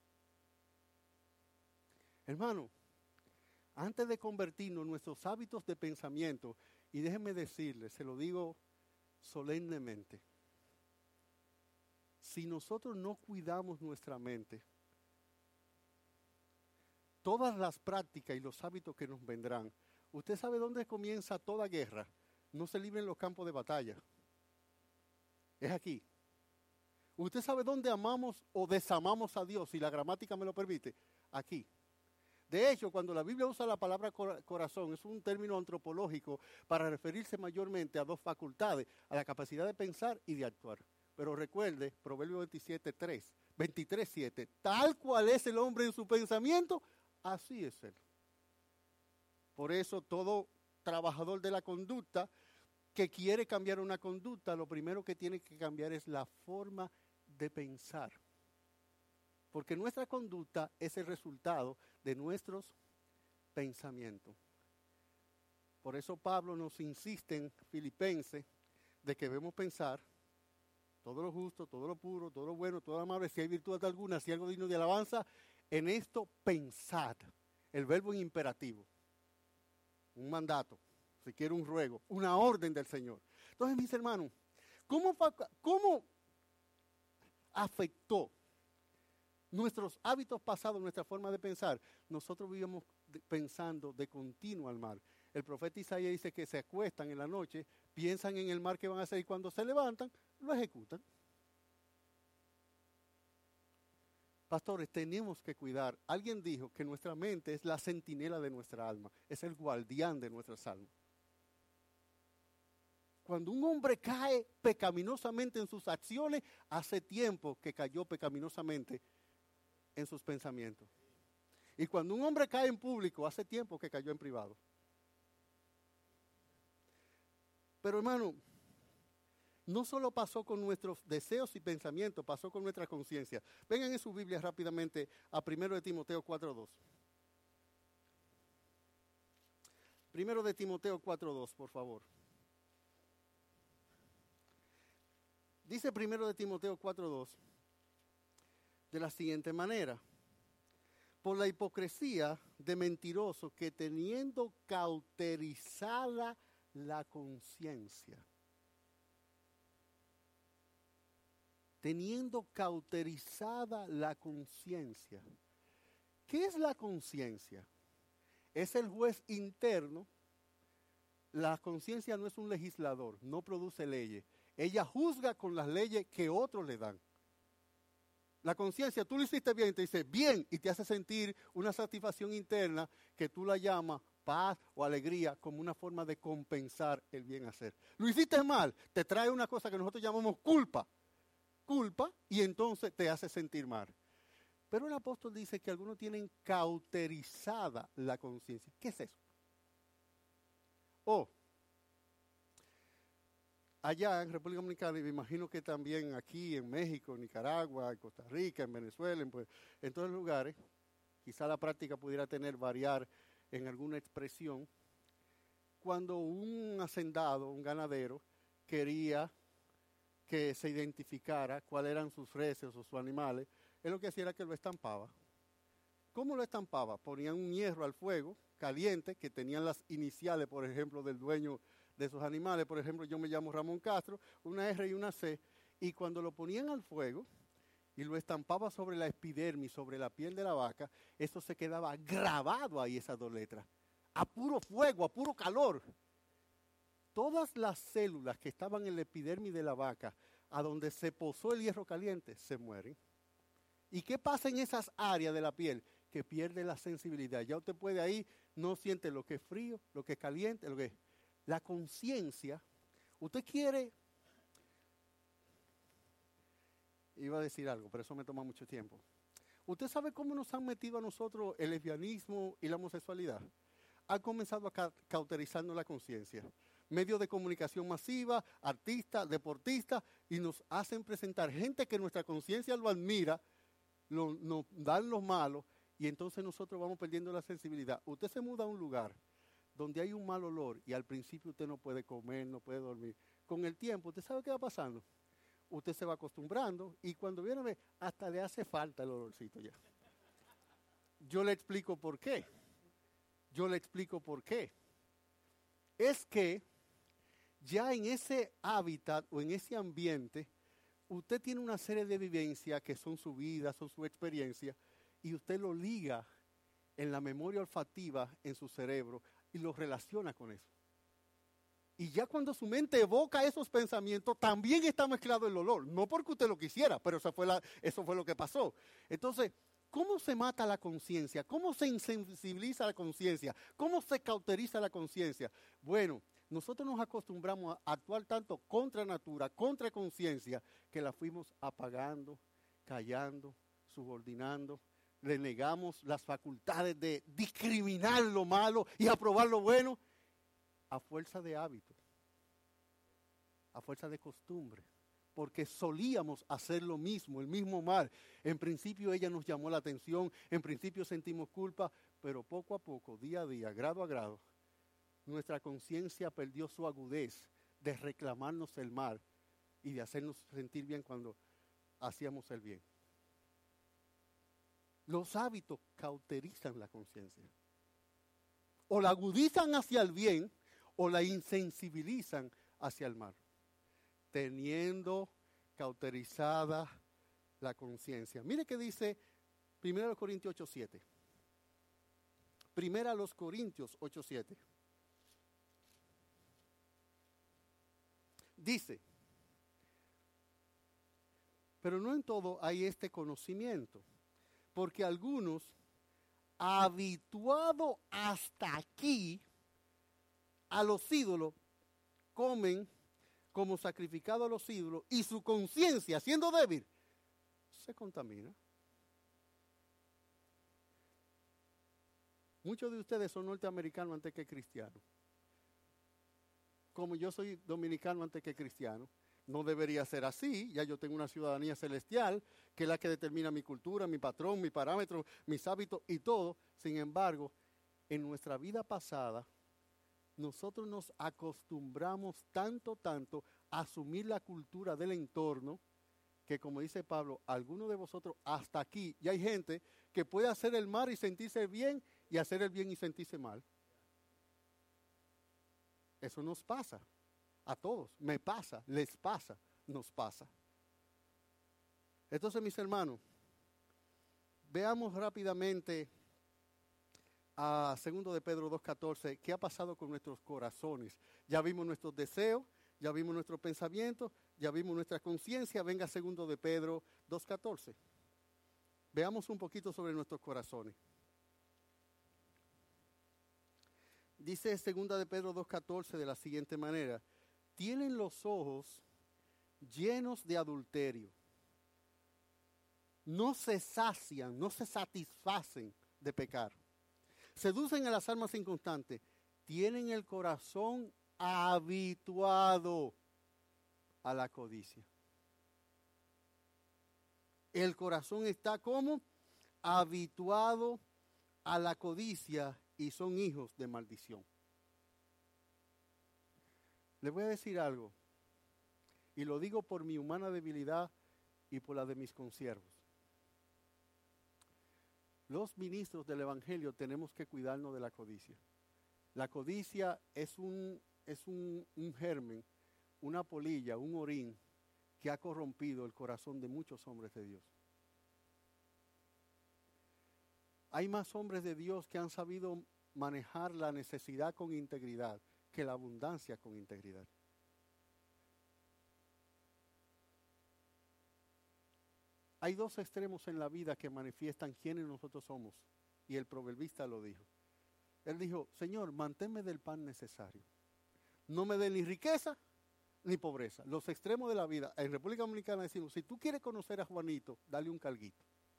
Hermano, antes de convertirnos en nuestros hábitos de pensamiento, y déjenme decirles, se lo digo solemnemente, si nosotros no cuidamos nuestra mente, todas las prácticas y los hábitos que nos vendrán, ¿usted sabe dónde comienza toda guerra? No se libra en los campos de batalla. Es aquí. ¿Usted sabe dónde amamos o desamamos a Dios, si la gramática me lo permite? Aquí. De hecho, cuando la Biblia usa la palabra corazón, es un término antropológico para referirse mayormente a dos facultades, a la capacidad de pensar y de actuar. Pero recuerde, Proverbios 23:7, tal cual es el hombre en su pensamiento, así es él. Por eso todo trabajador de la conducta que quiere cambiar una conducta, lo primero que tiene que cambiar es la forma de pensar. Porque nuestra conducta es el resultado de nuestros pensamientos. Por eso Pablo nos insiste en Filipenses de que debemos pensar todo lo justo, todo lo puro, todo lo bueno, todo lo amable, si hay virtud alguna, si hay algo digno de alabanza, en esto pensad. El verbo en imperativo. Un mandato, si quiere un ruego, una orden del Señor. Entonces, mis hermanos, ¿cómo afectó nuestros hábitos pasados, nuestra forma de pensar? Nosotros vivíamos pensando de continuo al mar. El profeta Isaías dice que se acuestan en la noche, piensan en el mar que van a hacer y cuando se levantan, lo ejecutan. Pastores, tenemos que cuidar. Alguien dijo que nuestra mente es la centinela de nuestra alma, es el guardián de nuestras almas. Cuando un hombre cae pecaminosamente en sus acciones, hace tiempo que cayó pecaminosamente en sus pensamientos. Y cuando un hombre cae en público, hace tiempo que cayó en privado. Pero hermano, no solo pasó con nuestros deseos y pensamientos, pasó con nuestra conciencia. Vengan en su Biblia rápidamente a 1 de Timoteo 4:2. 1 de Timoteo 4:2, por favor. Dice 1 de Timoteo 4:2 de la siguiente manera: por la hipocresía de mentirosos que teniendo cauterizada la conciencia. Teniendo cauterizada la conciencia. ¿Qué es la conciencia? Es el juez interno. La conciencia no es un legislador, no produce leyes. Ella juzga con las leyes que otros le dan. La conciencia, tú lo hiciste bien, te dice bien, y te hace sentir una satisfacción interna que tú la llamas paz o alegría como una forma de compensar el bien hacer. Lo hiciste mal, te trae una cosa que nosotros llamamos culpa, y entonces te hace sentir mal. Pero el apóstol dice que algunos tienen cauterizada la conciencia. ¿Qué es eso? Allá en República Dominicana, y me imagino que también aquí en México, en Nicaragua, en Costa Rica, en Venezuela, en todos los lugares, quizá la práctica pudiera variar en alguna expresión. Cuando un hacendado, un ganadero, quería que se identificara cuáles eran sus reses o sus animales, él lo que hacía era que lo estampaba. ¿Cómo lo estampaba? Ponían un hierro al fuego, caliente, que tenían las iniciales, por ejemplo, del dueño de esos animales. Por ejemplo, yo me llamo Ramón Castro, una R y una C, y cuando lo ponían al fuego y lo estampaba sobre la epidermis, sobre la piel de la vaca, eso se quedaba grabado ahí, esas dos letras, a puro fuego, a puro calor. Todas las células que estaban en la epidermis de la vaca, a donde se posó el hierro caliente, se mueren. ¿Y qué pasa en esas áreas de la piel? Que pierde la sensibilidad. Ya usted puede ahí, no siente lo que es frío, lo que es caliente, lo que es. La conciencia, usted quiere, iba a decir algo, pero eso me toma mucho tiempo. ¿Usted sabe cómo nos han metido a nosotros el lesbianismo y la homosexualidad? Han comenzado a cauterizarnos la conciencia. Medios de comunicación masiva, artistas, deportistas, y nos hacen presentar gente que nuestra conciencia lo admira, nos dan los malos, y entonces nosotros vamos perdiendo la sensibilidad. Usted se muda a un lugar donde hay un mal olor y al principio usted no puede comer, no puede dormir. Con el tiempo, ¿usted sabe qué va pasando? Usted se va acostumbrando y cuando viene a ver, hasta le hace falta el olorcito ya. Yo le explico por qué. Es que ya en ese hábitat o en ese ambiente, usted tiene una serie de vivencias que son su vida, son su experiencia, y usted lo liga en la memoria olfativa en su cerebro y lo relaciona con eso. Y ya cuando su mente evoca esos pensamientos, también está mezclado el olor. No porque usted lo quisiera, pero eso fue lo que pasó. Entonces, ¿Cómo se mata la conciencia? ¿Cómo se insensibiliza la conciencia? ¿Cómo se cauteriza la conciencia? Bueno, nosotros nos acostumbramos a actuar tanto contra natura, contra conciencia, que la fuimos apagando, callando, subordinando. Le negamos las facultades de discriminar lo malo y aprobar lo bueno a fuerza de hábito, a fuerza de costumbre. Porque solíamos hacer lo mismo, el mismo mal. En principio ella nos llamó la atención, en principio sentimos culpa, pero poco a poco, día a día, grado a grado, nuestra conciencia perdió su agudez de reclamarnos el mal y de hacernos sentir bien cuando hacíamos el bien. Los hábitos cauterizan la conciencia. O la agudizan hacia el bien o la insensibilizan hacia el mal, teniendo cauterizada la conciencia. Mire que dice 1 Corintios 8:7. 1 Corintios 8:7. Dice, pero no en todo hay este conocimiento, porque algunos, habituados hasta aquí a los ídolos, comen como sacrificado a los ídolos y su conciencia, siendo débil, se contamina. Muchos de ustedes son norteamericanos antes que cristianos. Como yo soy dominicano antes que cristiano, no debería ser así. Ya yo tengo una ciudadanía celestial, que es la que determina mi cultura, mi patrón, mi parámetro, mis hábitos y todo. Sin embargo, en nuestra vida pasada, nosotros nos acostumbramos tanto a asumir la cultura del entorno, que como dice Pablo, algunos de vosotros hasta aquí, y hay gente que puede hacer el mal y sentirse bien, y hacer el bien y sentirse mal. Eso nos pasa a todos, me pasa, les pasa, nos pasa. Entonces, mis hermanos, veamos rápidamente a 2 de Pedro 2:14, ¿qué ha pasado con nuestros corazones? Ya vimos nuestros deseos, ya vimos nuestros pensamientos, ya vimos nuestra conciencia. Venga 2 de Pedro 2:14. Veamos un poquito sobre nuestros corazones. Dice 2 de Pedro 2:14 de la siguiente manera: tienen los ojos llenos de adulterio, no se sacian, no se satisfacen de pecar, seducen a las almas inconstantes, tienen el corazón habituado a la codicia. El corazón está como habituado a la codicia y son hijos de maldición. Les voy a decir algo, y lo digo por mi humana debilidad y por la de mis consiervos. Los ministros del Evangelio tenemos que cuidarnos de la codicia. La codicia es un germen, una polilla, un orín que ha corrompido el corazón de muchos hombres de Dios. Hay más hombres de Dios que han sabido manejar la necesidad con integridad que la abundancia con integridad. Hay dos extremos en la vida que manifiestan quiénes nosotros somos, y el proverbista lo dijo. Él dijo: Señor, manténme del pan necesario. No me dé ni riqueza ni pobreza. Los extremos de la vida. En República Dominicana decimos: si tú quieres conocer a Juanito, dale un calguito.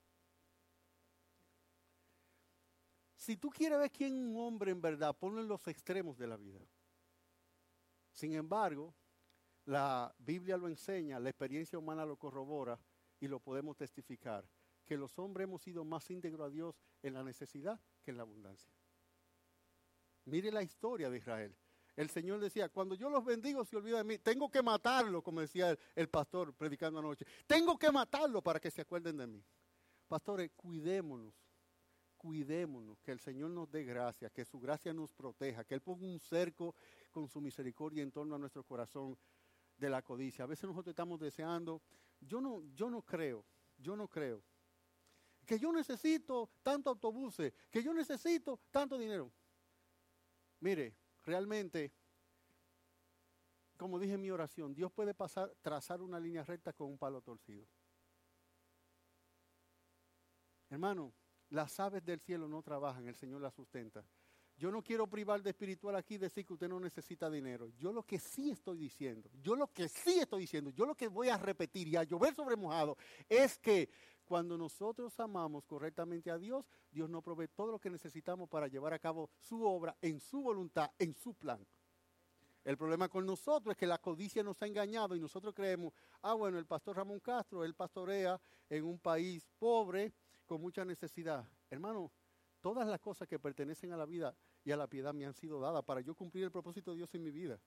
Si tú quieres ver quién es un hombre en verdad, ponlo en los extremos de la vida. Sin embargo, la Biblia lo enseña, la experiencia humana lo corrobora y lo podemos testificar, que los hombres hemos sido más íntegros a Dios en la necesidad que en la abundancia. Mire la historia de Israel. El Señor decía: cuando yo los bendigo se olvida de mí. Tengo que matarlo, como decía el pastor predicando anoche. Tengo que matarlo para que se acuerden de mí. Pastores, cuidémonos, que el Señor nos dé gracia, que su gracia nos proteja, que Él ponga un cerco con su misericordia en torno a nuestro corazón de la codicia. A veces nosotros estamos deseando, yo no creo que yo necesito tantos autobuses, que yo necesito tanto dinero. Mire, realmente, como dije en mi oración, Dios puede trazar una línea recta con un palo torcido. Hermano, las aves del cielo no trabajan, el Señor las sustenta. Yo no quiero privar de espiritual aquí y decir que usted no necesita dinero. Yo lo que sí estoy diciendo, yo lo que voy a repetir y a llover sobre mojado es que cuando nosotros amamos correctamente a Dios, Dios nos provee todo lo que necesitamos para llevar a cabo su obra en su voluntad, en su plan. El problema con nosotros es que la codicia nos ha engañado y nosotros creemos, bueno, el pastor Ramón Castro, él pastorea en un país pobre con mucha necesidad. Hermano, todas las cosas que pertenecen a la vida y a la piedad me han sido dadas para yo cumplir el propósito de Dios en mi vida.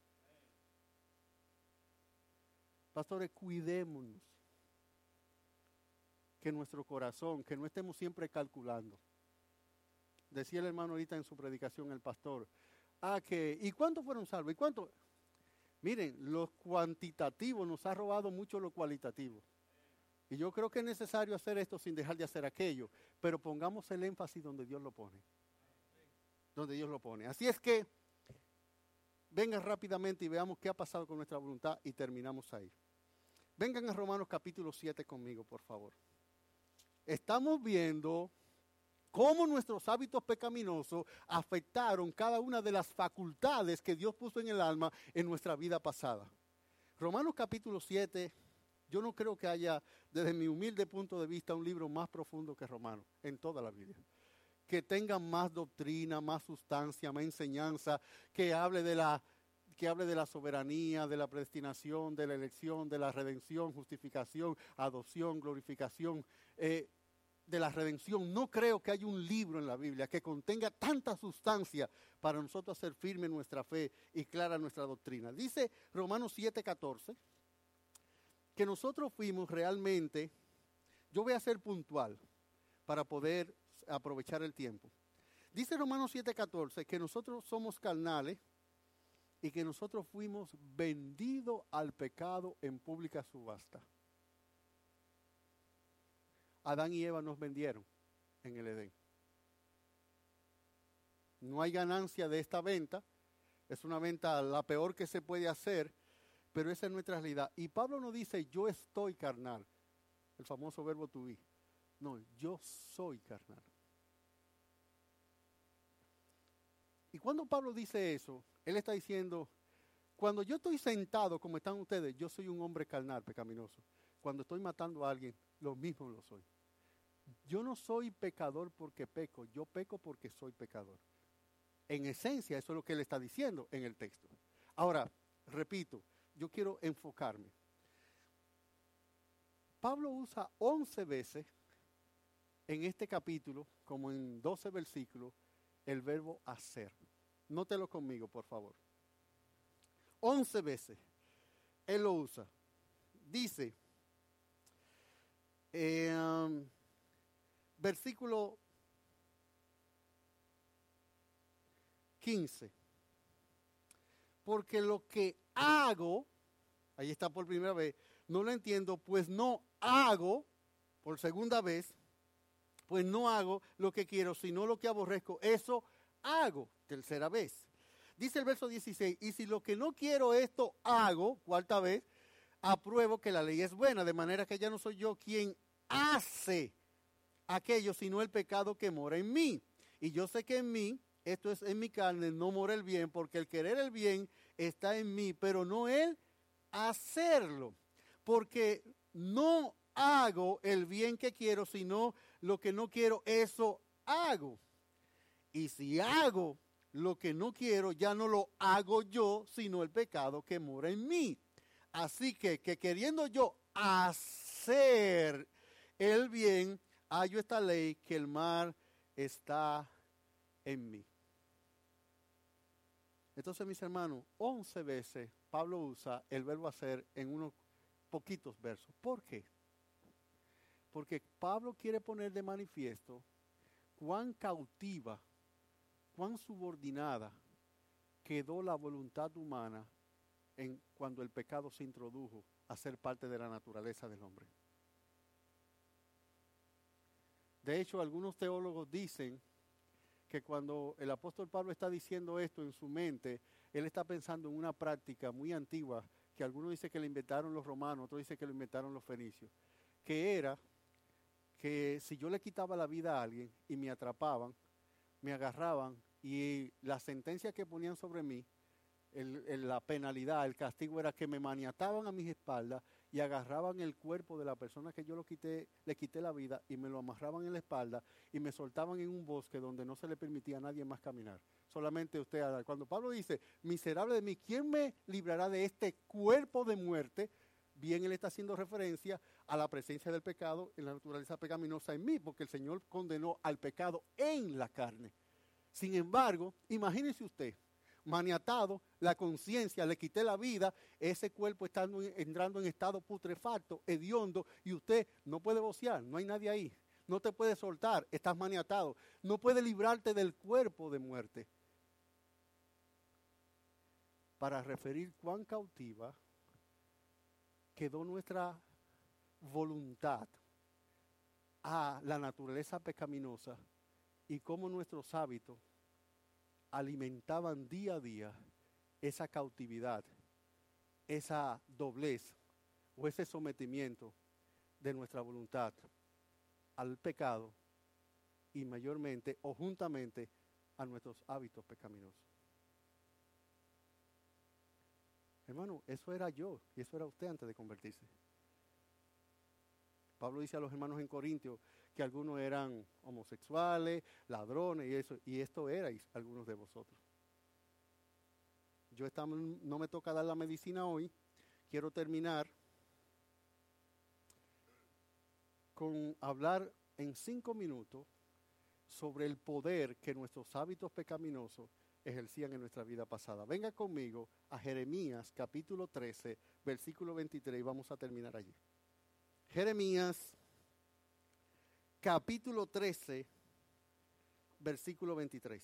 Pastores, cuidémonos que nuestro corazón, que no estemos siempre calculando. Decía el hermano ahorita en su predicación, el pastor, ¿y cuántos fueron salvos? ¿Y cuántos? Miren, lo cuantitativo nos ha robado mucho lo cualitativo. Y yo creo que es necesario hacer esto sin dejar de hacer aquello, pero pongamos el énfasis donde Dios lo pone. Donde Dios lo pone. Así es que, vengan rápidamente y veamos qué ha pasado con nuestra voluntad y terminamos ahí. Vengan a Romanos capítulo 7 conmigo, por favor. Estamos viendo cómo nuestros hábitos pecaminosos afectaron cada una de las facultades que Dios puso en el alma en nuestra vida pasada. Romanos capítulo 7, yo no creo que haya, desde mi humilde punto de vista, un libro más profundo que Romanos en toda la Biblia. Que tenga más doctrina, más sustancia, más enseñanza, que hable de la soberanía, de la predestinación, de la elección, de la redención, justificación, adopción, glorificación, de la redención. No creo que haya un libro en la Biblia que contenga tanta sustancia para nosotros hacer firme nuestra fe y clara nuestra doctrina. Dice Romanos 7:14 que nosotros fuimos realmente, yo voy a ser puntual para poder aprovechar el tiempo. Dice Romanos 7:14 que nosotros somos carnales y que nosotros fuimos vendidos al pecado en pública subasta. Adán y Eva nos vendieron en el Edén. No hay ganancia de esta venta. Es una venta la peor que se puede hacer, pero esa es nuestra realidad. Y Pablo no dice, yo estoy carnal, el famoso verbo to be. No, yo soy carnal. Y cuando Pablo dice eso, él está diciendo, cuando yo estoy sentado como están ustedes, yo soy un hombre carnal, pecaminoso. Cuando estoy matando a alguien, lo mismo lo soy. Yo no soy pecador porque peco, yo peco porque soy pecador. En esencia, eso es lo que él está diciendo en el texto. Ahora, repito, yo quiero enfocarme. Pablo usa 11 veces en este capítulo, como en 12 versículos, el verbo hacer. Nótelo conmigo, por favor. 11 veces él lo usa. Dice, versículo 15. Porque lo que hago, ahí está por primera vez, no lo entiendo, pues no hago, por segunda vez, pues no hago lo que quiero, sino lo que aborrezco, eso hago, tercera vez. Dice el verso 16, y si lo que no quiero esto hago, cuarta vez, apruebo que la ley es buena, de manera que ya no soy yo quien hace aquello, sino el pecado que mora en mí. Y yo sé que en mí, esto es en mi carne, no mora el bien, porque el querer el bien está en mí, pero no el hacerlo. Porque no hago el bien que quiero, sino lo que no quiero, eso hago. Y si hago lo que no quiero, ya no lo hago yo, sino el pecado que mora en mí. Así que queriendo yo hacer el bien, hallo esta ley que el mal está en mí. Entonces, mis hermanos, 11 veces Pablo usa el verbo hacer en unos poquitos versos. ¿Por qué? Porque Pablo quiere poner de manifiesto cuán cautiva, cuán subordinada quedó la voluntad humana cuando el pecado se introdujo a ser parte de la naturaleza del hombre. De hecho, algunos teólogos dicen que cuando el apóstol Pablo está diciendo esto en su mente, él está pensando en una práctica muy antigua, que algunos dicen que la inventaron los romanos, otros dicen que lo inventaron los fenicios, que era que si yo le quitaba la vida a alguien y me atrapaban, me agarraban y la sentencia que ponían sobre mí, la penalidad, el castigo era que me maniataban a mis espaldas y agarraban el cuerpo de la persona que yo le quité la vida y me lo amarraban en la espalda y me soltaban en un bosque donde no se le permitía a nadie más caminar. Solamente usted, cuando Pablo dice, miserable de mí, ¿quién me librará de este cuerpo de muerte? Bien, él está haciendo referencia a la presencia del pecado en la naturaleza pecaminosa en mí, porque el Señor condenó al pecado en la carne. Sin embargo, imagínese usted, maniatado, la conciencia, le quité la vida, ese cuerpo está entrando en estado putrefacto, hediondo, y usted no puede vocear, no hay nadie ahí, no te puede soltar, estás maniatado, no puede librarte del cuerpo de muerte. Para referir cuán cautiva quedó nuestra voluntad a la naturaleza pecaminosa y cómo nuestros hábitos alimentaban día a día esa cautividad, esa doblez o ese sometimiento de nuestra voluntad al pecado y mayormente o juntamente a nuestros hábitos pecaminosos. Hermano, eso era yo y eso era usted antes de convertirse. Pablo dice a los hermanos en Corintios que algunos eran homosexuales, ladrones y eso, y esto erais algunos de vosotros. No me toca dar la medicina hoy, quiero terminar con hablar en 5 minutos sobre el poder que nuestros hábitos pecaminosos ejercían en nuestra vida pasada. Venga conmigo a Jeremías capítulo 13, versículo 23 y vamos a terminar allí. Jeremías capítulo 13, versículo 23.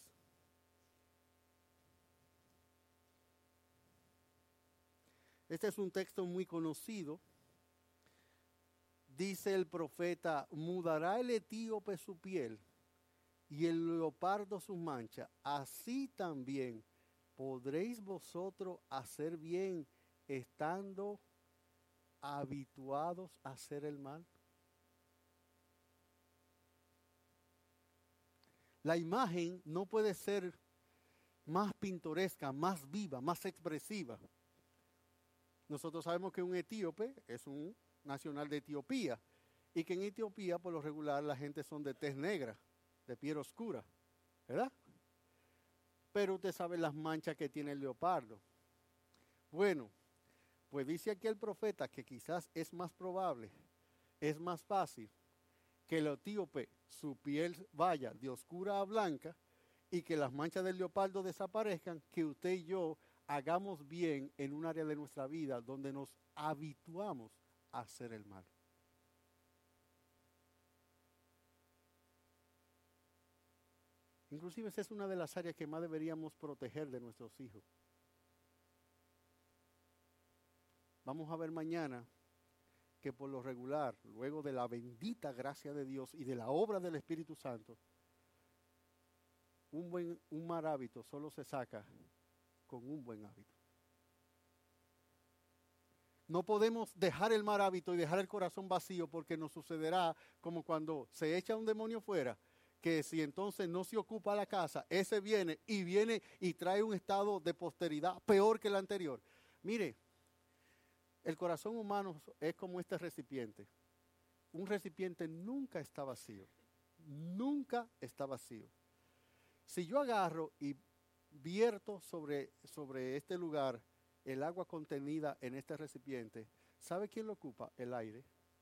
Este es un texto muy conocido. Dice el profeta, mudará el etíope su piel y el leopardo sus manchas. Así también podréis vosotros hacer bien estando habituados a hacer el mal. La imagen no puede ser más pintoresca, más viva, más expresiva. Nosotros sabemos que un etíope es un nacional de Etiopía y que en Etiopía por lo regular la gente son de tez negra, de piel oscura, ¿verdad? Pero usted sabe las manchas que tiene el leopardo. Bueno, pues dice aquí el profeta que quizás es más probable, es más fácil que el etíope su piel vaya de oscura a blanca y que las manchas del leopardo desaparezcan, que usted y yo hagamos bien en un área de nuestra vida donde nos habituamos a hacer el mal. Inclusive esa es una de las áreas que más deberíamos proteger de nuestros hijos. Vamos a ver mañana que por lo regular, luego de la bendita gracia de Dios y de la obra del Espíritu Santo, un mal hábito solo se saca con un buen hábito. No podemos dejar el mal hábito y dejar el corazón vacío porque nos sucederá como cuando se echa un demonio fuera, que si entonces no se ocupa la casa, ese viene y trae un estado de posteridad peor que el anterior. Mire, el corazón humano es como este recipiente. Un recipiente nunca está vacío. Nunca está vacío. Si yo agarro y vierto sobre este lugar el agua contenida en este recipiente, ¿sabe quién lo ocupa? El aire.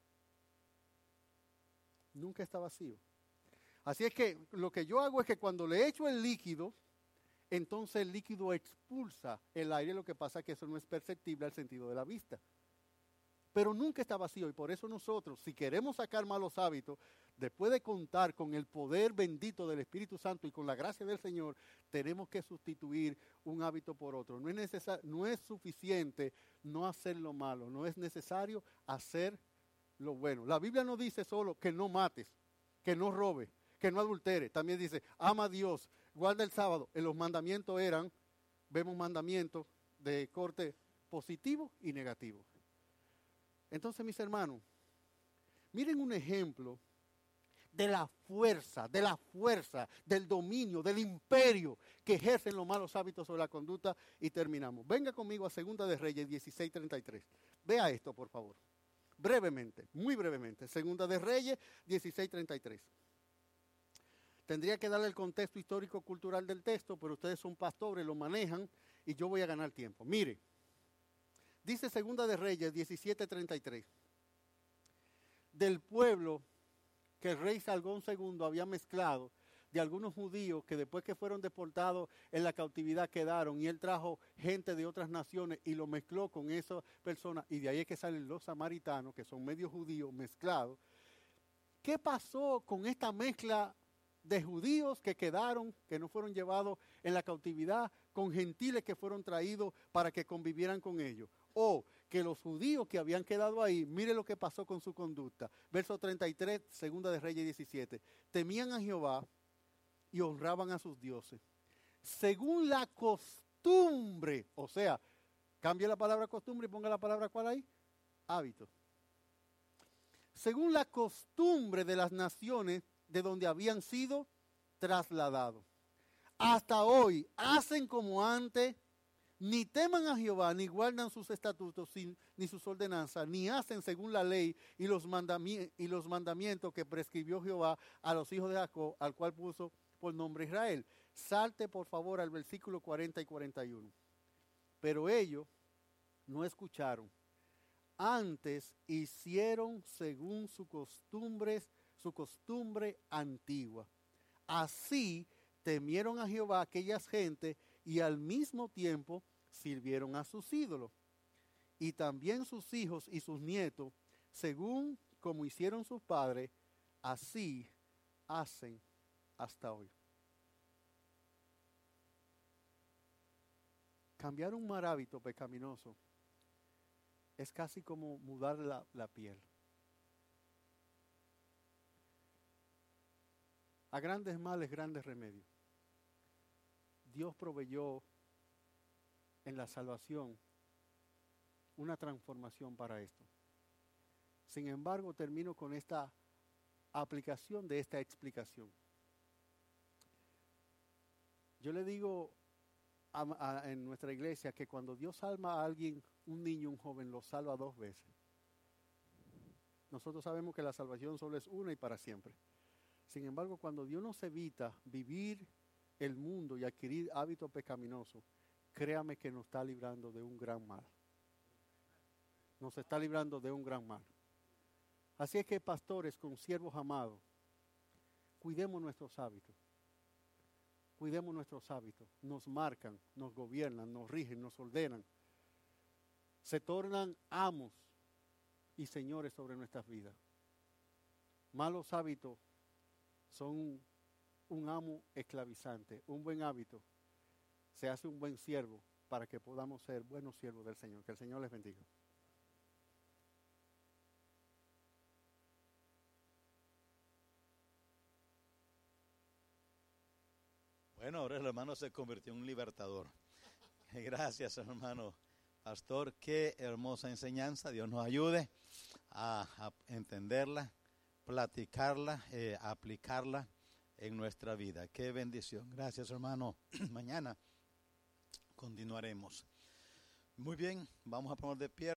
Nunca está vacío. Así es que lo que yo hago es que cuando le echo el líquido, entonces el líquido expulsa el aire, lo que pasa es que eso no es perceptible al sentido de la vista. Pero nunca está vacío y por eso nosotros, si queremos sacar malos hábitos, después de contar con el poder bendito del Espíritu Santo y con la gracia del Señor, tenemos que sustituir un hábito por otro. No es suficiente no hacer lo malo, no es necesario hacer lo bueno. La Biblia no dice solo que no mates, que no robes, que no adulteres. También dice, ama a Dios, guarda el sábado. En los mandamientos vemos mandamientos de corte positivo y negativo. Entonces, mis hermanos, miren un ejemplo de la fuerza, del dominio, del imperio que ejercen los malos hábitos sobre la conducta. Y terminamos. Venga conmigo a Segunda de Reyes 16:33. Vea esto, por favor. Brevemente, muy brevemente. Segunda de Reyes 16:33. Tendría que darle el contexto histórico-cultural del texto, pero ustedes son pastores, lo manejan y yo voy a ganar tiempo. Mire, dice Segunda de Reyes 17:33. Del pueblo que el rey Salgón II había mezclado, de algunos judíos que después que fueron deportados en la cautividad quedaron, y él trajo gente de otras naciones y lo mezcló con esas personas, y de ahí es que salen los samaritanos, que son medio judíos mezclados. ¿Qué pasó con esta mezcla de judíos que quedaron, que no fueron llevados en la cautividad, con gentiles que fueron traídos para que convivieran con ellos? O que los judíos que habían quedado ahí, mire lo que pasó con su conducta. Verso 33, Segunda de Reyes 17. Temían a Jehová y honraban a sus dioses, según la costumbre. O sea, cambie la palabra costumbre y ponga la palabra ¿cuál ahí? Hábito. Según la costumbre de las naciones de donde habían sido trasladados. Hasta hoy hacen como antes, ni teman a Jehová, ni guardan sus estatutos, ni sus ordenanzas, ni hacen según la ley y los mandamientos que prescribió Jehová a los hijos de Jacob, al cual puso por nombre Israel. Salte por favor al versículo 40 y 41. Pero ellos no escucharon. Antes hicieron según su costumbre antigua. Así temieron a Jehová aquellas gentes y al mismo tiempo sirvieron a sus ídolos. Y también sus hijos y sus nietos, según como hicieron sus padres, así hacen hasta hoy. Cambiar un mal hábito pecaminoso es casi como mudar la piel. A grandes males, grandes remedios. Dios proveyó en la salvación una transformación para esto. Sin embargo, termino con esta aplicación de esta explicación. Yo le digo en nuestra iglesia que cuando Dios salva a alguien, un niño, un joven, lo salva 2 veces. Nosotros sabemos que la salvación solo es una y para siempre. Sin embargo, cuando Dios nos evita vivir el mundo y adquirir hábitos pecaminosos, créame que nos está librando de un gran mal. Nos está librando de un gran mal. Así es que, pastores, consiervos amados, cuidemos nuestros hábitos. Cuidemos nuestros hábitos. Nos marcan, nos gobiernan, nos rigen, nos ordenan. Se tornan amos y señores sobre nuestras vidas. Malos hábitos son un amo esclavizante. Un buen hábito se hace un buen siervo para que podamos ser buenos siervos del Señor. Que el Señor les bendiga. Bueno, ahora el hermano se convirtió en un libertador. Gracias, hermano pastor. Qué hermosa enseñanza. Dios nos ayude a entenderla, platicarla, aplicarla en nuestra vida. Qué bendición. Gracias, hermano. Mañana continuaremos. Muy bien, vamos a poner de pie.